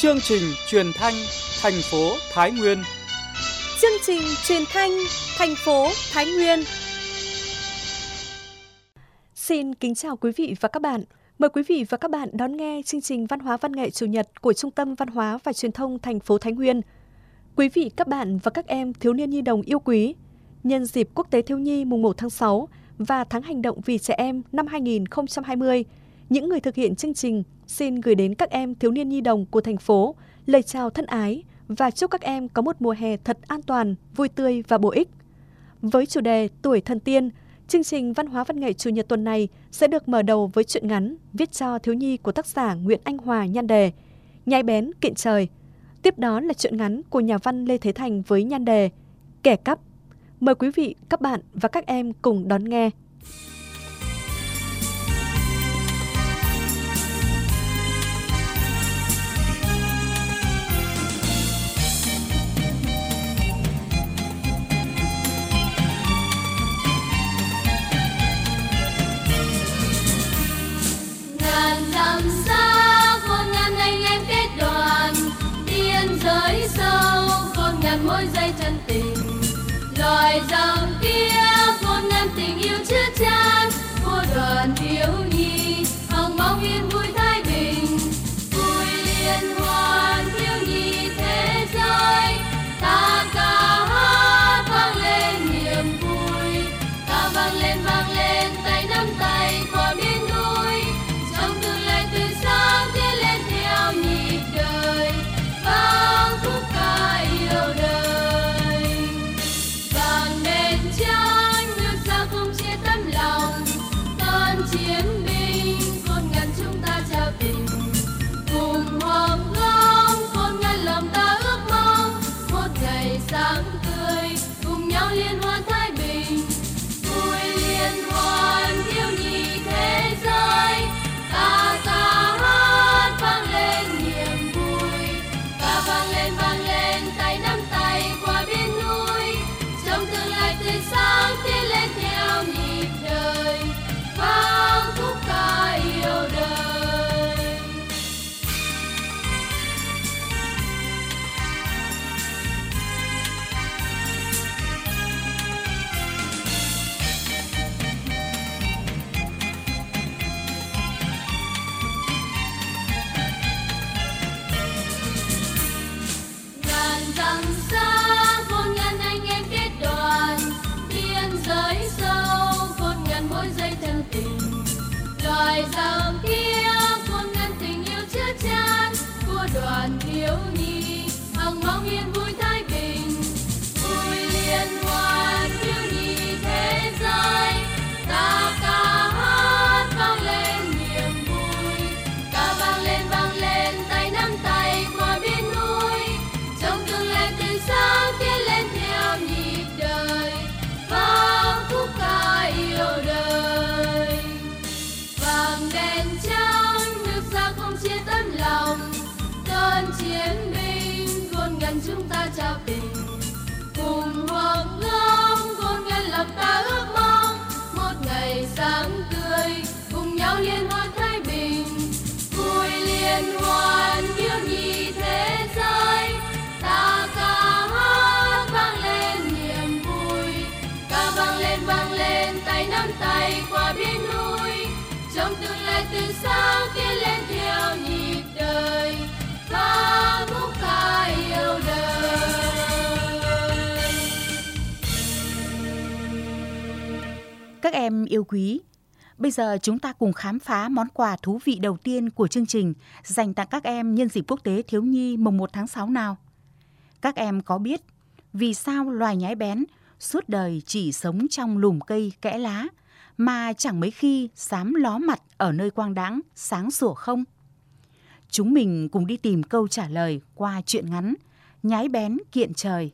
Chương trình truyền thanh thành phố Thái Nguyên. Chương trình truyền thanh thành phố Thái Nguyên. Xin kính chào quý vị và các bạn. Mời quý vị và các bạn đón nghe chương trình Văn hóa Văn nghệ Chủ nhật của Trung tâm Văn hóa và Truyền thông thành phố Thái Nguyên. Quý vị, các bạn và các em thiếu niên nhi đồng yêu quý, nhân dịp Quốc tế Thiếu nhi mùng 1 tháng 6 và Tháng Hành động vì trẻ em năm 2020, những người thực hiện chương trình xin gửi đến các em thiếu niên nhi đồng của thành phố lời chào thân ái và chúc các em có một mùa hè thật an toàn, vui tươi và bổ ích. Với chủ đề Tuổi Thần Tiên, chương trình Văn hóa Văn nghệ Chủ nhật tuần này sẽ được mở đầu với truyện ngắn viết cho thiếu nhi của tác giả Nguyễn Anh Hòa nhan đề Nhái bén kiện trời. Tiếp đó là truyện ngắn của nhà văn Lê Thế Thành với nhan đề Kẻ cắp. Mời quý vị, các bạn và các em cùng đón nghe. Mỗi giây chân tình loài rồng kia khôn ngàn tình yêu chứa chan của đoàn thiếu nhi hằng mong yên vui thái bình vui liên hoan thiếu nhi thế giới ta ca hát vang lên niềm vui ta vang lên tay nắm tay qua biên núi trong tương lai tươi sáng tiến lên theo nhịp đời vang khúc ca yêu đời. Chiến binh khôn ngăn chúng ta trao tình cùng hoàng long khôn ngăn lòng ta ước mong một ngày sáng tươi cùng nhau liên hoan thái bình vui liên hoan thiếu nhi thế giới ta ca hát vang lên niềm vui ta vang lên tay nắm tay qua biên núi trong tương lai tươi sáng tiến lên theo nhịp đời vang khúc ca yêu đời. Ngàn dặm xa khôn ngàn anh em kết đoàn biên giới sâu khôn ngàn mỗi giây thân tình loài rồng kia khôn ngàn tình yêu chứa chan của đoàn thiếu nhi hằng mong yên vui thái bình vui liên hoan thiếu nhi thế giới ta ca hát vang lên niềm vui ta vang lên tay nắm tay qua biên núi trong tương lai tươi sáng tiến lên theo nhịp đời vang khúc ca yêu đời. Vàng đèn trắng nước ra không chia tấm lòng cơn chiến binh khôn ngăn chúng ta trao tình cùng hoàng long khôn ngăn lòng ta ước mong một ngày sáng tươi cùng nhau liên hoan thái bình vui liên hoan thiếu nhi thế giới ta ca hát vang lên niềm vui ca vang lên tay nắm tay qua biên núi trong tương lai tươi sáng tiến lên theo nhịp đời vang khúc ca yêu đời. Các em yêu quý, bây giờ chúng ta cùng khám phá món quà thú vị đầu tiên của chương trình dành tặng các em nhân dịp Quốc tế Thiếu nhi mùng 1 tháng 6 nào. Các em có biết vì sao loài nhái bén suốt đời chỉ sống trong lùm cây kẽ lá mà chẳng mấy khi dám ló mặt ở nơi quang đãng sáng sủa không? Chúng mình cùng đi tìm câu trả lời qua truyện ngắn Nhái bén kiện trời.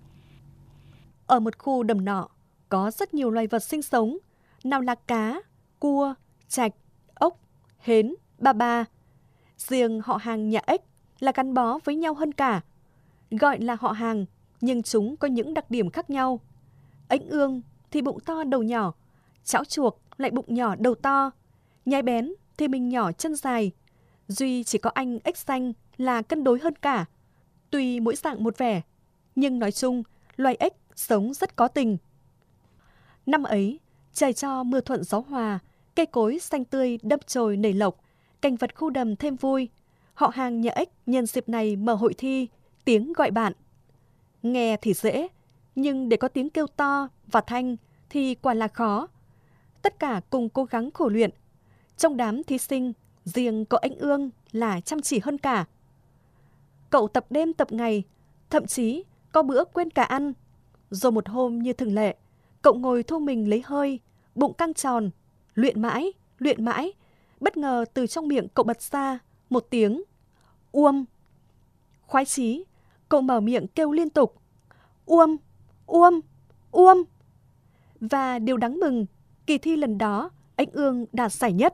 Ở một khu đầm nọ có rất nhiều loài vật sinh sống, nào là cá, cua, trạch, ốc, hến, ba ba. Riêng họ hàng nhà ếch là gắn bó với nhau hơn cả. Gọi là họ hàng, nhưng chúng có những đặc điểm khác nhau. Ếch ương thì bụng to đầu nhỏ, chảo chuộc lại bụng nhỏ đầu to, nhái bén thì mình nhỏ chân dài. Duy chỉ có anh ếch xanh là cân đối hơn cả. Tuy mỗi dạng một vẻ, nhưng nói chung, loài ếch sống rất có tình. Năm ấy, trời cho mưa thuận gió hòa, cây cối xanh tươi đâm chồi nảy lộc, cảnh vật khu đầm thêm vui. Họ hàng nhà ếch nhân dịp này mở hội thi tiếng gọi bạn. Nghe thì dễ, nhưng để có tiếng kêu to và thanh thì quả là khó. Tất cả cùng cố gắng khổ luyện. Trong đám thí sinh, riêng có anh Ương là chăm chỉ hơn cả. Cậu tập đêm tập ngày, thậm chí có bữa quên cả ăn. Rồi một hôm như thường lệ, cậu ngồi thu mình lấy hơi, bụng căng tròn, luyện mãi. Bất ngờ từ trong miệng cậu bật ra một tiếng uôm. Khoái chí, cậu mở miệng kêu liên tục uôm, uôm, uôm. Và điều đáng mừng, kỳ thi lần đó anh Ương đạt giải nhất.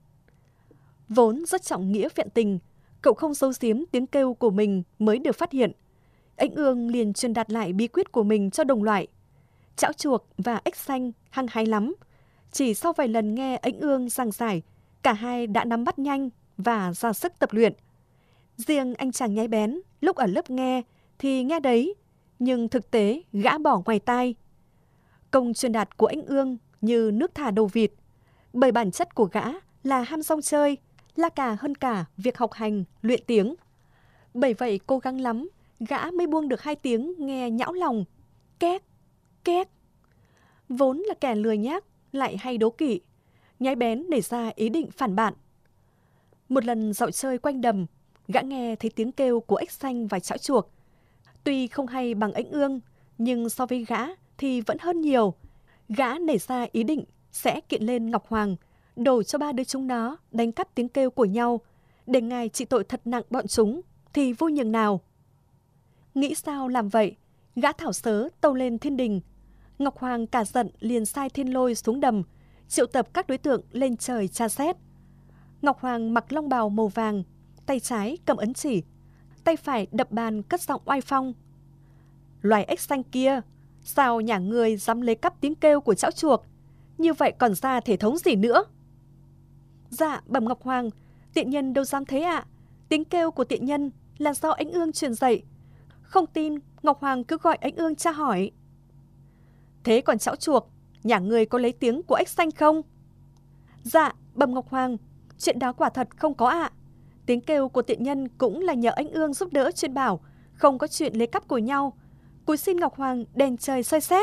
Vốn rất trọng nghĩa vẹn tình, cậu không giấu giếm tiếng kêu của mình mới được phát hiện. Anh Ương liền truyền đạt lại bí quyết của mình cho đồng loại. Chảo chuộc và ếch xanh hăng hái lắm. Chỉ sau vài lần nghe anh Ương giảng giải, cả hai đã nắm bắt nhanh và ra sức tập luyện. Riêng anh chàng nhái bén, lúc ở lớp nghe thì nghe đấy, nhưng thực tế gã bỏ ngoài tai. Công truyền đạt của anh Ương như nước thả đầu vịt, bởi bản chất của gã là ham rong chơi, là cả hơn cả việc học hành, luyện tiếng. Bởi vậy cố gắng lắm, gã mới buông được 2 tiếng nghe nhão lòng, két, két. Vốn là kẻ lười nhác, lại hay đố kỵ, nhái bén nảy ra ý định phản bạn. Một lần dạo chơi quanh đầm, gã nghe thấy tiếng kêu của ếch xanh và chảo chuộc. Tuy không hay bằng anh Ương, nhưng so với gã thì vẫn hơn nhiều. Gã nảy ra ý định sẽ kiện lên Ngọc Hoàng, đổ cho 3 đứa chúng nó đánh cắp tiếng kêu của nhau, để ngài trị tội thật nặng bọn chúng thì vui nhường nào. Nghĩ sao làm vậy, gã thảo sớ tâu lên thiên đình. Ngọc Hoàng cả giận liền sai Thiên Lôi xuống đầm, triệu tập các đối tượng lên trời tra xét. Ngọc Hoàng mặc long bào màu vàng, tay trái cầm ấn chỉ, tay phải đập bàn cất giọng oai phong. Loài ếch xanh kia, sao nhà ngươi dám lấy cắp tiếng kêu của chảo chuộc? Như vậy còn ra thể thống gì nữa? Dạ, bẩm Ngọc Hoàng, tiện nhân đâu dám thế ạ. Tiếng kêu của tiện nhân là do anh Ương truyền dạy. Không tin, Ngọc Hoàng cứ gọi anh Ương tra hỏi. Thế còn chảo chuộc, nhà ngươi có lấy tiếng của ếch xanh không? Dạ, bẩm Ngọc Hoàng, chuyện đó quả thật không có ạ. Tiếng kêu của tiện nhân cũng là nhờ anh Ương giúp đỡ chuyên bảo, không có chuyện lấy cắp của nhau. Cúi xin Ngọc Hoàng đèn trời soi xét.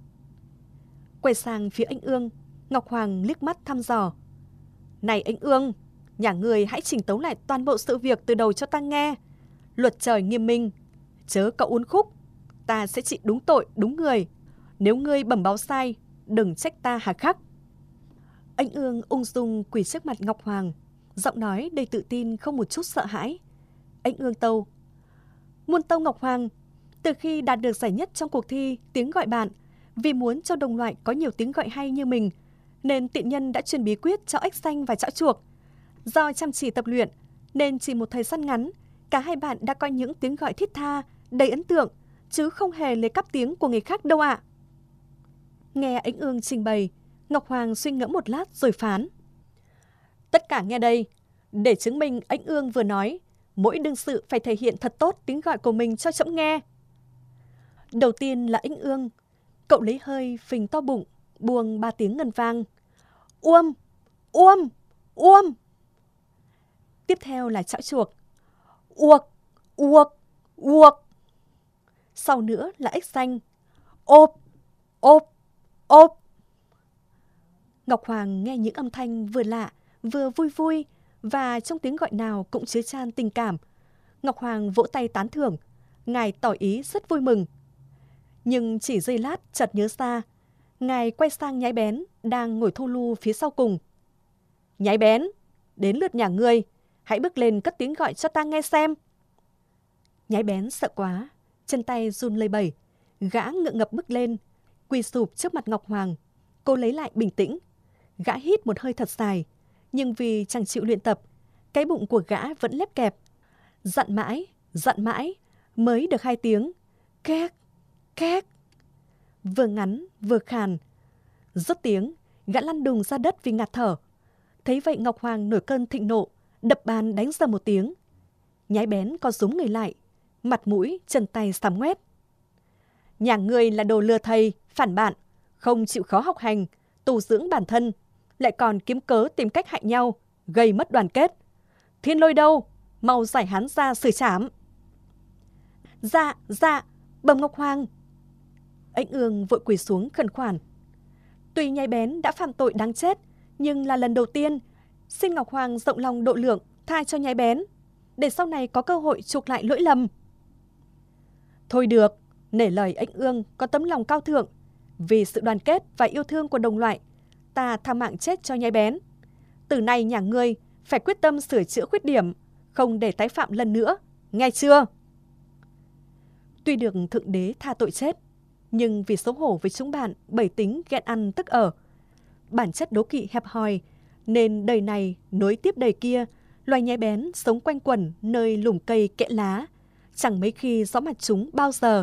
Quay sang phía anh Ương, Ngọc Hoàng liếc mắt thăm dò. Này anh Ương, nhà ngươi hãy chỉnh tấu lại toàn bộ sự việc từ đầu cho ta nghe. Luật trời nghiêm minh, chớ cậu uốn khúc, ta sẽ trị đúng tội đúng người. Nếu ngươi bẩm báo sai, đừng trách ta hà khắc. Anh Ương ung dung quỳ trước mặt Ngọc Hoàng, giọng nói đầy tự tin không một chút sợ hãi. Anh Ương tâu: Muôn tâu Ngọc Hoàng, từ khi đạt được giải nhất trong cuộc thi tiếng gọi bạn, vì muốn cho đồng loại có nhiều tiếng gọi hay như mình, nên tiện nhân đã truyền bí quyết cho ếch xanh và chảo chuộc. Do chăm chỉ tập luyện, nên chỉ một thời gian ngắn, cả hai bạn đã có những tiếng gọi thiết tha, đầy ấn tượng, chứ không hề lấy cắp tiếng của người khác đâu ạ. Nghe anh Ương trình bày, Ngọc Hoàng suy ngẫm một lát rồi phán: Tất cả nghe đây, để chứng minh anh Ương vừa nói, mỗi đương sự phải thể hiện thật tốt tiếng gọi của mình cho trẫm nghe. Đầu tiên là anh Ương, cậu lấy hơi phình to bụng, buông 3 tiếng ngân vang. Uôm, uôm, uôm. Tiếp theo là chảo chuộc. Uộc, uộc, uộc. Sau nữa là ếch xanh. Ộp, ộp, ộp. Ngọc Hoàng nghe những âm thanh vừa lạ, vừa vui vui, và trong tiếng gọi nào cũng chứa chan tình cảm. Ngọc Hoàng vỗ tay tán thưởng, ngài tỏ ý rất vui mừng. Nhưng chỉ giây lát chợt nhớ ra, ngài quay sang nhái bén đang ngồi thu lu phía sau cùng. Nhái bén, đến lượt nhà ngươi, hãy bước lên cất tiếng gọi cho ta nghe xem. Nhái bén sợ quá, chân tay run lẩy bẩy, gã ngượng ngập bước lên, quỳ sụp trước mặt Ngọc Hoàng. Cô lấy lại bình tĩnh, gã hít một hơi thật dài, nhưng vì chẳng chịu luyện tập, cái bụng của gã vẫn lép kẹp. Dặn mãi, mới được 2 tiếng. Két, két. Vừa ngắn, vừa khàn. Rớt tiếng, gã lăn đùng ra đất vì ngạt thở. Thấy vậy Ngọc Hoàng nổi cơn thịnh nộ, đập bàn đánh ra một tiếng. nhái bén còn rúm người lại, mặt mũi, chân tay sám ngoét. Nhà ngươi là đồ lừa thầy, phản bạn, không chịu khó học hành, tu dưỡng bản thân, lại còn kiếm cớ tìm cách hại nhau, gây mất đoàn kết. Thiên Lôi đâu? Mau giải hắn ra xử trảm. Dạ, bẩm Ngọc Hoàng. Ếch Ương vội quỳ xuống khẩn khoản. Tuy nhái bén đã phạm tội đáng chết, nhưng là lần đầu tiên, xin Ngọc Hoàng rộng lòng độ lượng, tha cho nhái bén, để sau này có cơ hội chuộc lại lỗi lầm. Thôi được, nể lời Ếch Ương có tấm lòng cao thượng, vì sự đoàn kết và yêu thương của đồng loại, ta tha mạng chết cho nhái bén. Từ nay nhà ngươi phải quyết tâm sửa chữa khuyết điểm, không để tái phạm lần nữa, nghe chưa? Tuy được Thượng Đế tha tội chết, nhưng vì xấu hổ với chúng bạn bảy tính ghen ăn tức ở, bản chất đố kỵ hẹp hòi, nên đời này nối tiếp đời kia, loài nhái bén sống quanh quẩn nơi lùm cây kẽ lá, chẳng mấy khi rõ mặt chúng bao giờ.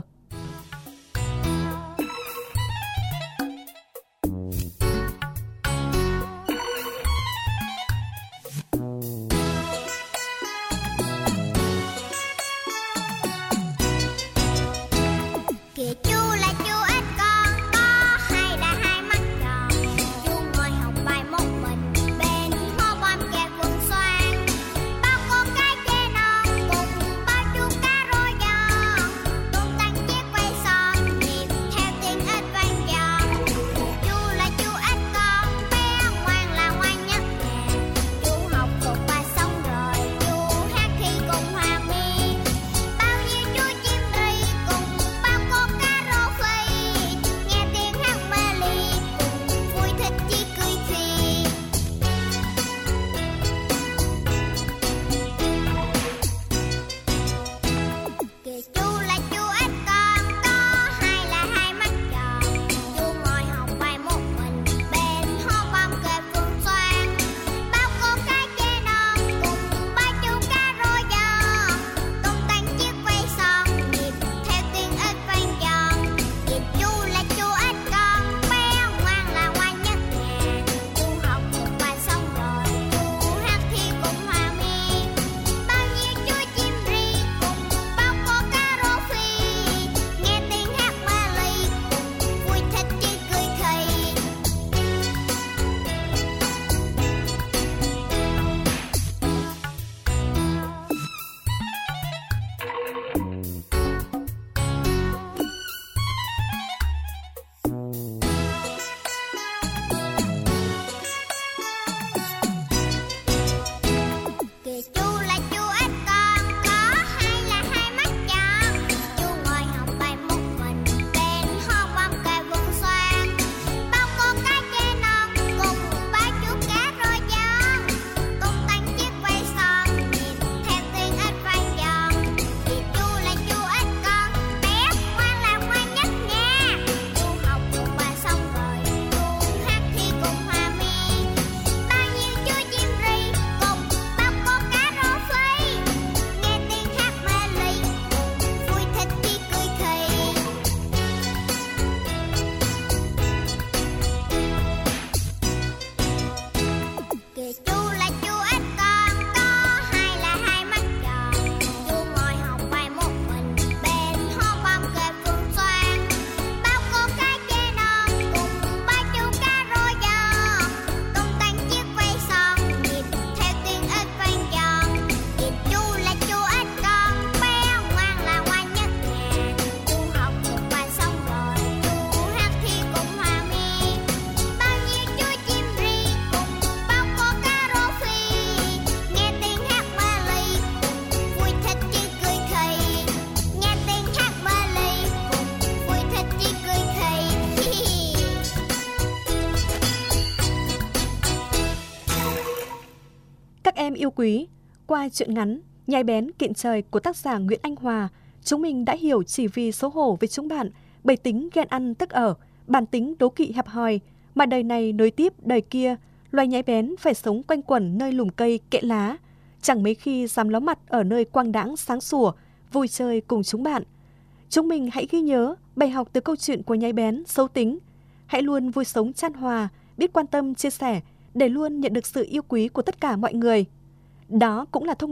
Các em yêu quý, qua truyện ngắn Nhái bén kiện trời của tác giả Nguyễn Anh Hòa, chúng mình đã hiểu chỉ vì xấu hổ với chúng bạn, bảy tính ghen ăn tức ở, bản tính đố kỵ hẹp hòi, mà đời này nối tiếp đời kia, loài nhái bén phải sống quanh quẩn nơi lùm cây kẽ lá, chẳng mấy khi dám ló mặt ở nơi quang đãng sáng sủa, vui chơi cùng chúng bạn. Chúng mình hãy ghi nhớ bài học từ câu chuyện của nhái bén xấu tính. Hãy luôn vui sống chan hòa, biết quan tâm chia sẻ để luôn nhận được sự yêu quý của tất cả mọi người. Đó cũng là thông điệp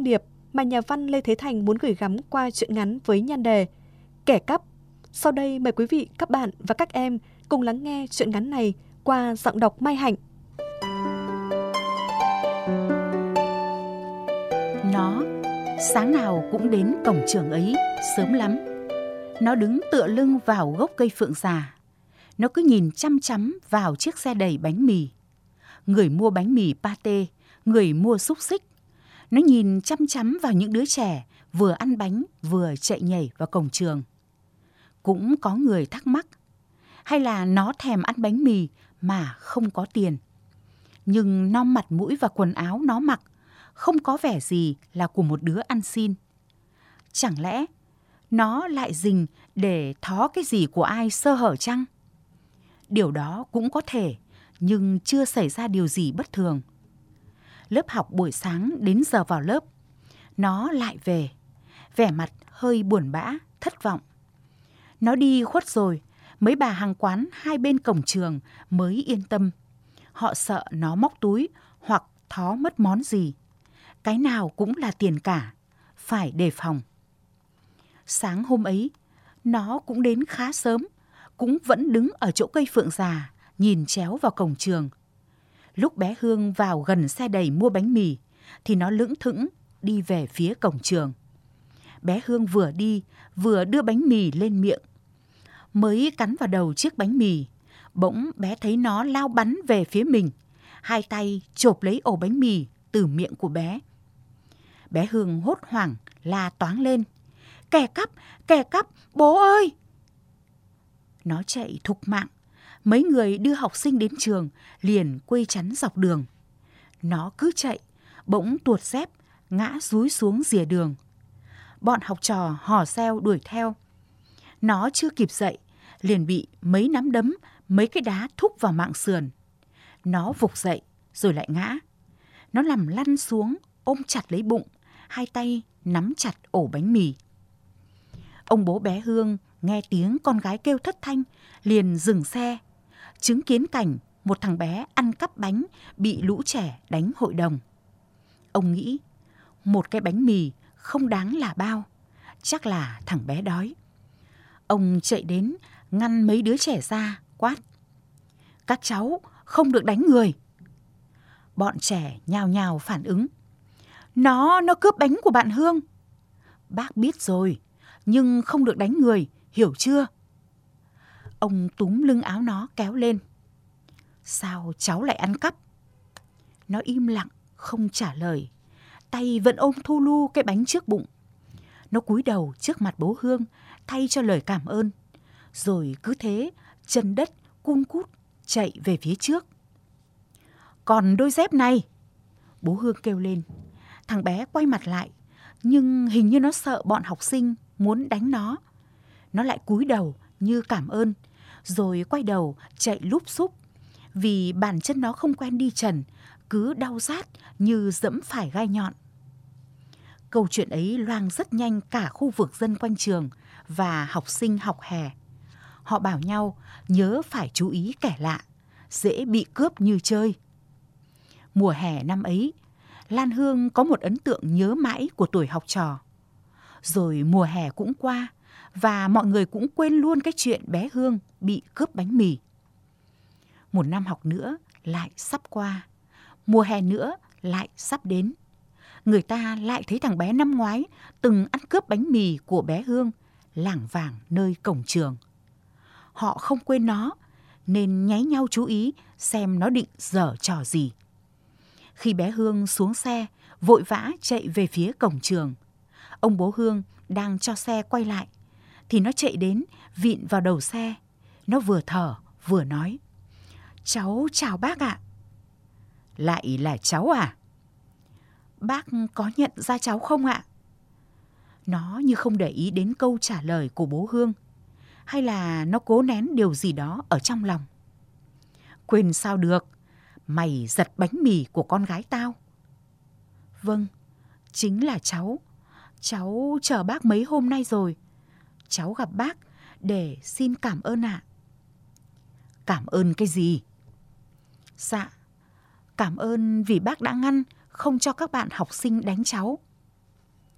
mà nhà văn Lê Thế Thành muốn gửi gắm qua truyện ngắn với nhan đề Kẻ cắp. Sau đây mời quý vị, các bạn và các em cùng lắng nghe truyện ngắn này qua giọng đọc Mai Hạnh. Nó sáng nào cũng đến cổng trường ấy sớm lắm. Nó đứng tựa lưng vào gốc cây phượng già. Nó cứ nhìn chăm chăm vào chiếc xe đầy bánh mì. Người mua bánh mì pate, người mua xúc xích. Nó nhìn chăm chăm vào những đứa trẻ vừa ăn bánh vừa chạy nhảy vào cổng trường. Cũng có người thắc mắc, hay là nó thèm ăn bánh mì mà không có tiền. Nhưng nó mặt mũi và quần áo nó mặc không có vẻ gì là của một đứa ăn xin. Chẳng lẽ nó lại rình để thó cái gì của ai sơ hở chăng? Điều đó cũng có thể, nhưng chưa xảy ra điều gì bất thường. Lớp học buổi sáng đến giờ vào lớp, nó lại về, vẻ mặt hơi buồn bã, thất vọng. Nó đi khuất rồi, mấy bà hàng quán hai bên cổng trường mới yên tâm. Họ sợ nó móc túi hoặc thó mất món gì. Cái nào cũng là tiền cả, phải đề phòng. Sáng hôm ấy, nó cũng đến khá sớm, cũng vẫn đứng ở chỗ cây phượng già, nhìn chéo vào cổng trường. Lúc bé Hương vào gần xe đầy mua bánh mì, thì nó lững thững đi về phía cổng trường. Bé Hương vừa đi, vừa đưa bánh mì lên miệng. Mới cắn vào đầu chiếc bánh mì, bỗng bé thấy nó lao bắn về phía mình. Hai tay chộp lấy ổ bánh mì từ miệng của bé. Bé Hương hốt hoảng la toáng lên. Kẻ cắp, bố ơi! Nó chạy thục mạng. Mấy người đưa học sinh đến trường liền quây chắn dọc đường. Nó cứ chạy, bỗng tuột dép, ngã dúi xuống rìa đường. Bọn học trò hò reo đuổi theo. Nó chưa kịp dậy, liền bị mấy nắm đấm, mấy cái đá thúc vào mạng sườn. Nó vụt dậy, rồi lại ngã. Nó nằm lăn xuống, ôm chặt lấy bụng, hai tay nắm chặt ổ bánh mì. Ông bố bé Hương nghe tiếng con gái kêu thất thanh, liền dừng xe. Chứng kiến cảnh một thằng bé ăn cắp bánh bị lũ trẻ đánh hội đồng. Ông nghĩ, một cái bánh mì không đáng là bao, chắc là thằng bé đói. Ông chạy đến ngăn mấy đứa trẻ ra, quát: Các cháu không được đánh người. Bọn trẻ nhào nhào phản ứng: Nó cướp bánh của bạn Hương. Bác biết rồi, nhưng không được đánh người, hiểu chưa? Ông túm lưng áo nó kéo lên. Sao cháu lại ăn cắp? Nó im lặng, không trả lời. Tay vẫn ôm thu lu cái bánh trước bụng. Nó cúi đầu trước mặt bố Hương, thay cho lời cảm ơn. Rồi cứ thế, chân đất cun cút chạy về phía trước. Còn đôi dép này! Bố Hương kêu lên. Thằng bé quay mặt lại, nhưng hình như nó sợ bọn học sinh muốn đánh nó. Nó lại cúi đầu như cảm ơn, rồi quay đầu chạy lúp xúp. Vì bàn chân nó không quen đi trần, cứ đau rát như dẫm phải gai nhọn. Câu chuyện ấy loang rất nhanh cả khu vực dân quanh trường và học sinh học hè. Họ bảo nhau nhớ phải chú ý kẻ lạ, dễ bị cướp như chơi. Mùa hè năm ấy, Lan Hương có một ấn tượng nhớ mãi của tuổi học trò. Rồi mùa hè cũng qua, và mọi người cũng quên luôn cái chuyện bé Hương bị cướp bánh mì. Một năm học nữa lại sắp qua, mùa hè nữa lại sắp đến. Người ta lại thấy thằng bé năm ngoái từng ăn cướp bánh mì của bé Hương lảng vảng nơi cổng trường. Họ không quên nó, nên nháy nhau chú ý xem nó định giở trò gì. Khi bé Hương xuống xe, vội vã chạy về phía cổng trường. Ông bố Hương đang cho xe quay lại, thì nó chạy đến vịn vào đầu xe. Nó vừa thở vừa nói: Cháu chào bác ạ. Lại là cháu à? Bác có nhận ra cháu không ạ? Nó như không để ý đến câu trả lời của bố Hương, hay là nó cố nén điều gì đó ở trong lòng. Quên sao được, mày giật bánh mì của con gái tao. Vâng, chính là cháu. Cháu chờ bác mấy hôm nay rồi. Cháu gặp bác để xin cảm ơn ạ. Cảm ơn cái gì? Dạ, cảm ơn vì bác đã ngăn không cho các bạn học sinh đánh cháu.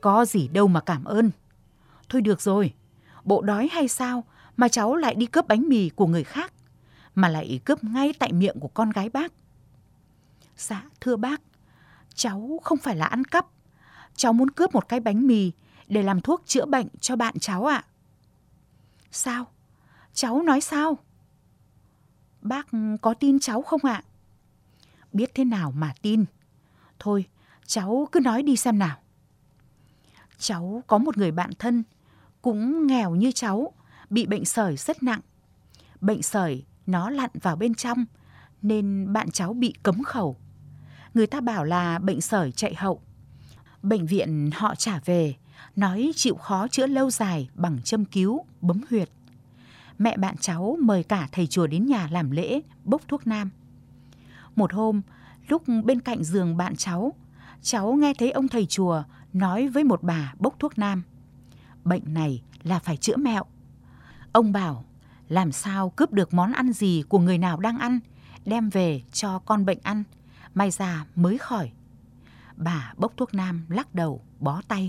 Có gì đâu mà cảm ơn. Thôi được rồi, bộ đói hay sao mà cháu lại đi cướp bánh mì của người khác, mà lại cướp ngay tại miệng của con gái bác? Dạ, thưa bác, cháu không phải là ăn cắp. Cháu muốn cướp một cái bánh mì để làm thuốc chữa bệnh cho bạn cháu ạ. Sao? Cháu nói sao? Bác có tin cháu không ạ? Biết thế nào mà tin. Thôi, cháu cứ nói đi xem nào. Cháu có một người bạn thân, cũng nghèo như cháu, bị bệnh sởi rất nặng. Bệnh sởi nó lặn vào bên trong, nên bạn cháu bị cấm khẩu. Người ta bảo là bệnh sởi chạy hậu. Bệnh viện họ trả về, nói chịu khó chữa lâu dài bằng châm cứu, bấm huyệt. Mẹ bạn cháu mời cả thầy chùa đến nhà làm lễ, bốc thuốc nam. Một hôm, lúc bên cạnh giường bạn cháu nghe thấy ông thầy chùa nói với một bà bốc thuốc nam. Bệnh này là phải chữa mẹo. Ông bảo, làm sao cướp được món ăn gì của người nào đang ăn, đem về cho con bệnh ăn, may ra mới khỏi. Bà bốc thuốc nam lắc đầu, bó tay.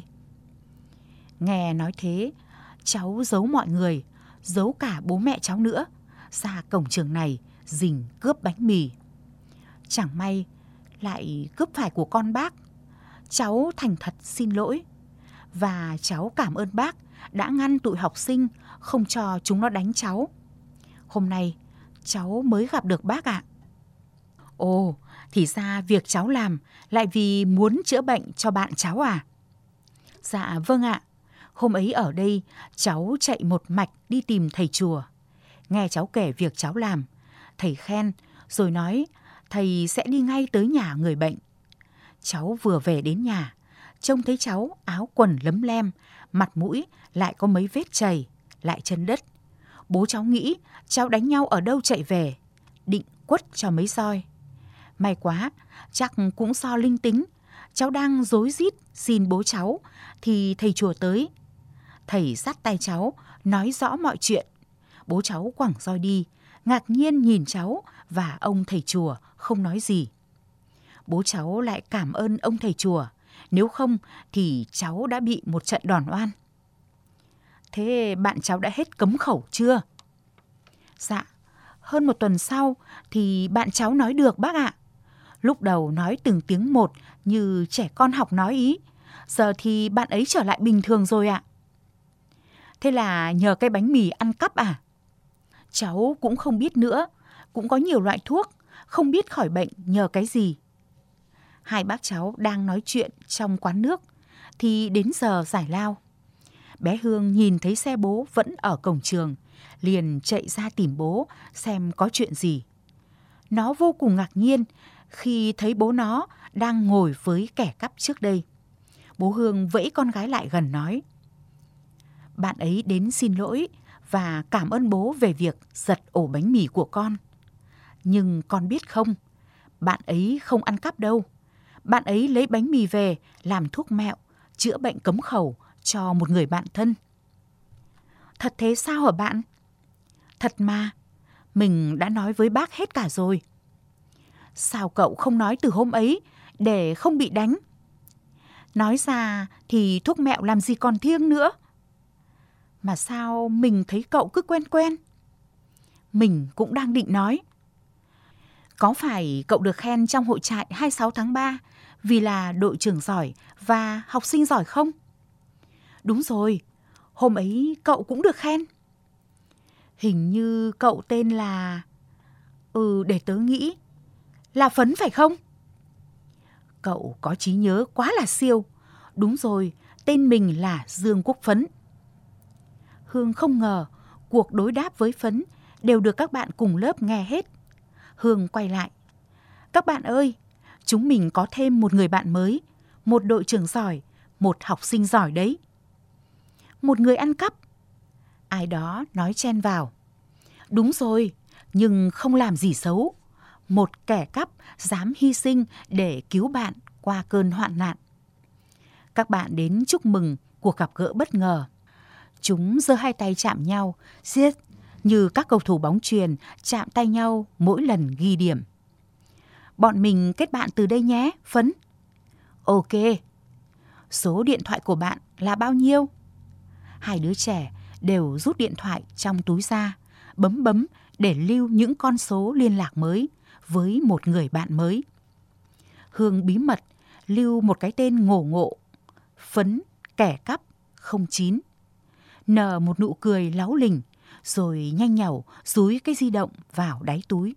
Nghe nói thế, cháu giấu mọi người, giấu cả bố mẹ cháu nữa, ra cổng trường này rình cướp bánh mì. Chẳng may lại cướp phải của con bác. Cháu thành thật xin lỗi, và cháu cảm ơn bác đã ngăn tụi học sinh không cho chúng nó đánh cháu. Hôm nay cháu mới gặp được bác ạ. Ồ, thì ra việc cháu làm lại vì muốn chữa bệnh cho bạn cháu à? Dạ vâng ạ. Hôm ấy ở đây cháu chạy một mạch đi tìm thầy chùa. Nghe cháu kể việc cháu làm, thầy khen rồi nói thầy sẽ đi ngay tới nhà người bệnh. Cháu vừa về đến nhà, trông thấy cháu áo quần lấm lem, mặt mũi lại có mấy vết chày, lại chân đất. Bố cháu nghĩ cháu đánh nhau ở đâu chạy về, định quất cho mấy roi. May quá, chắc cũng do linh tính, cháu đang rối rít xin bố cháu thì thầy chùa tới. Thầy dắt tay cháu, nói rõ mọi chuyện. Bố cháu quẳng roi đi, ngạc nhiên nhìn cháu và ông thầy chùa không nói gì. Bố cháu lại cảm ơn ông thầy chùa, nếu không thì cháu đã bị một trận đòn oan. Thế bạn cháu đã hết cấm khẩu chưa? Dạ, hơn một tuần sau thì bạn cháu nói được bác ạ. Lúc đầu nói từng tiếng một như trẻ con học nói ý. Giờ thì bạn ấy trở lại bình thường rồi ạ. Thế là nhờ cái bánh mì ăn cắp à? Cháu cũng không biết nữa. Cũng có nhiều loại thuốc, không biết khỏi bệnh nhờ cái gì. Hai bác cháu đang nói chuyện trong quán nước thì đến giờ giải lao. Bé Hương nhìn thấy xe bố vẫn ở cổng trường, liền chạy ra tìm bố xem có chuyện gì. Nó vô cùng ngạc nhiên khi thấy bố nó đang ngồi với kẻ cắp trước đây. Bố Hương vẫy con gái lại gần nói: Bạn ấy đến xin lỗi và cảm ơn bố về việc giật ổ bánh mì của con. Nhưng con biết không, bạn ấy không ăn cắp đâu. Bạn ấy lấy bánh mì về làm thuốc mẹo, chữa bệnh cấm khẩu cho một người bạn thân. Thật thế sao hả bạn? Thật mà, mình đã nói với bác hết cả rồi. Sao cậu không nói từ hôm ấy để không bị đánh? Nói ra thì thuốc mẹo làm gì còn thiêng nữa. Mà sao mình thấy cậu cứ quen quen? Mình cũng đang định nói. Có phải cậu được khen trong hội trại 26 tháng 3 vì là đội trưởng giỏi và học sinh giỏi không? Đúng rồi, hôm ấy cậu cũng được khen. Hình như cậu tên là... để tớ nghĩ. Là Phấn phải không? Cậu có trí nhớ quá là siêu. Đúng rồi, tên mình là Dương Quốc Phấn. Hương không ngờ cuộc đối đáp với Phấn đều được các bạn cùng lớp nghe hết. Hương quay lại. Các bạn ơi, chúng mình có thêm một người bạn mới, một đội trưởng giỏi, một học sinh giỏi đấy. Một người ăn cắp. Ai đó nói chen vào. Đúng rồi, nhưng không làm gì xấu. Một kẻ cắp dám hy sinh để cứu bạn qua cơn hoạn nạn. Các bạn đến chúc mừng cuộc gặp gỡ bất ngờ. Chúng giơ hai tay chạm nhau, siết như các cầu thủ bóng chuyền chạm tay nhau mỗi lần ghi điểm. Bọn mình kết bạn từ đây nhé, Phấn. Ok. số điện thoại của bạn là bao nhiêu? Hai đứa trẻ đều rút điện thoại trong túi ra, bấm để lưu những con số liên lạc mới với một người bạn mới. Hương bí mật lưu một cái tên ngổ ngộ, Phấn kẻ cắp 09, nở một nụ cười láu lình, rồi nhanh nhảu dúi cái di động vào đáy túi.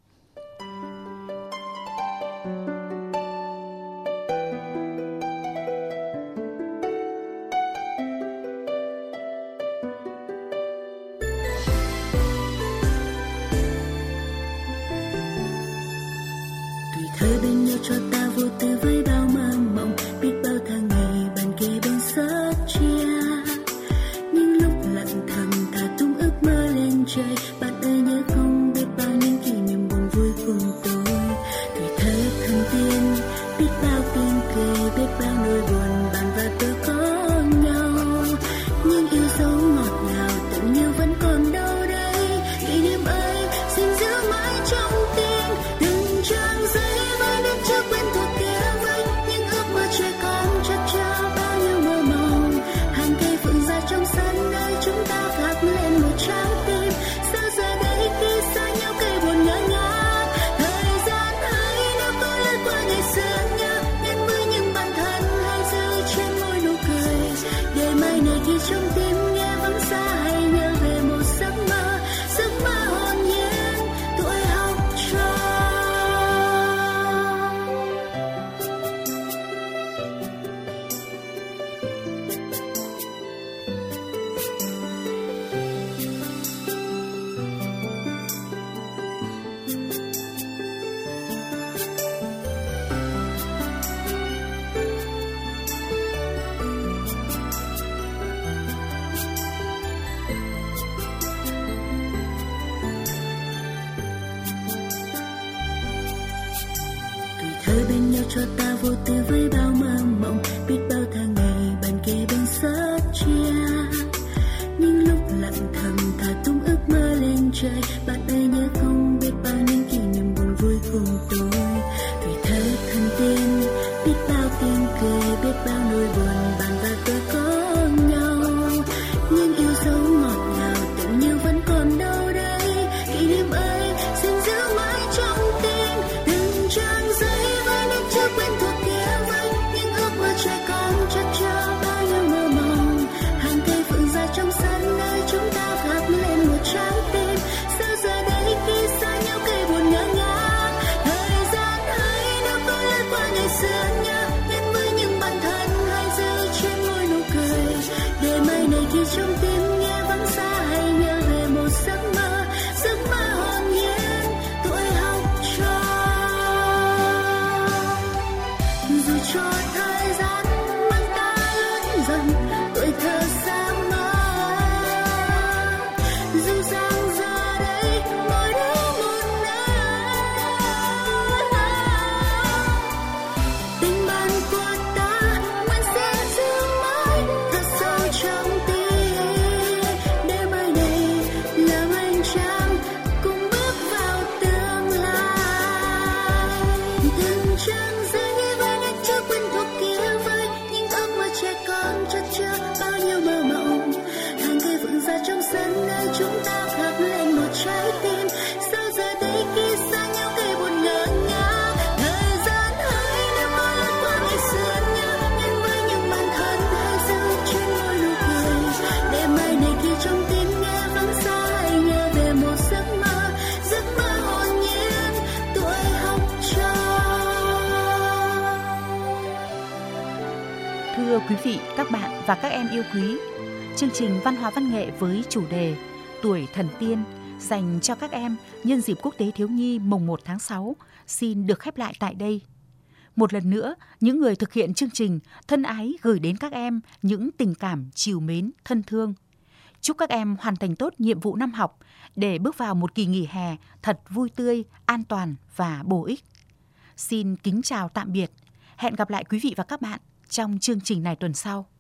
Thời bên nhau cho ta vô tư với bao mơ mộng, biết bao tháng ngày bàn kề bên sớt chia. Những lúc lặng thầm thả tung ước mơ lên trời, bạn ơi nhớ không biết bao những kỷ niệm buồn vui cùng tôi. Tuổi thơ thần tiên, biết bao tiếng cười, biết bao nỗi buồn bạn và tôi có nhau. Nhưng yêu dấu ngọt ngào tưởng như vẫn còn đâu đây. Kỷ niệm ơi xin giữ mãi trong tim từng trang giấy chưa quen thuộc kia vây, những ước mơ trẻ con chắc chờ bao nhiêu mơ mộng. Hàng cây phượng ra trong sân nơi chúng ta khắc lên một trái tim. Sao giờ đây khi xa nhau cây buồn ngỡ ngàng. Thời gian hãy nếu tôi lướt qua ngày xưa nhớ, nhắn với những bạn thân hay giữ trên môi nụ cười. Để mai này khi trong tim nghe vắng xa hay nhớ về một giấc mơ hồn nhiên tuổi học trò. Thời bên nhau cho ta vô tư với bao mơ mộng, biết bao tháng ngày bàn kề bên sớt chia. Những lúc lặng thầm thả tung ước mơ lên trời, bạn ơi nhớ không biết bao những kỷ niệm buồn vui cùng tôi. Tuổi thơ thần tiên, biết bao tiếng cười, biết bao nỗi buồn bạn và tôi có nhau. Nhưng yêu dấu ngọt ngào tưởng như vẫn còn đâu đây. Kỷ niệm ơi xin giữ mãi trong tim từng trang giấy chưa quen thuộc kia vây, những ước mơ trẻ con chắc chờ bao nhiêu mơ mộng. Hàng cây phượng ra trong sân nơi chúng ta khắc lên một trái tim. Sao giờ đây khi xa nhau cây buồn ngỡ ngàng. Thời gian hãy nếu tôi lướt qua ngày xưa nhớ, nhắn với những bạn thân hay giữ trên môi nụ cười. Để mai này khi trong tim nghe vắng xa hay nhớ về một giấc mơ hồn nhiên tuổi học trò. Dù cho thời gian mang ta lớn dần, tuổi thơ xa mơ. Dù rằng giờ đây mỗi đứa một nơi, tình bạn của ta vẫn sẽ giữ mãi thật sâu trong tim. Để mai này là ánh trăng cùng bước vào tương lai. Từng trang giấy chưa quen thuộc kia vây, những ước mơ trẻ con chắc chờ bao nhiêu mơ mộng. Hàng cây vượng ra trong sân nơi chúng ta khắc lên một trái tim. Sao giờ đây khi xa nhau cây buồn ngỡ ngàng. Thời gian hãy nếu tôi lướt qua ngày xưa nhớ, nhắn với những bạn thân hay giữ trên môi nụ cười. Để mai này khi trong tim nghe vắng xa hay nhớ về một giấc mơ hồn nhiên tuổi học trò. Thưa quý vị, các bạn và các em yêu quý, chương trình văn hóa văn nghệ với chủ đề Tuổi thần tiên dành cho các em nhân dịp Quốc tế Thiếu nhi mùng 1 tháng 6 xin được khép lại tại đây. Một lần nữa, những người thực hiện chương trình thân ái gửi đến các em những tình cảm trìu mến, thân thương. Chúc các em hoàn thành tốt nhiệm vụ năm học để bước vào một kỳ nghỉ hè thật vui tươi, an toàn và bổ ích. Xin kính chào tạm biệt. Hẹn gặp lại quý vị và các bạn trong chương trình này tuần sau.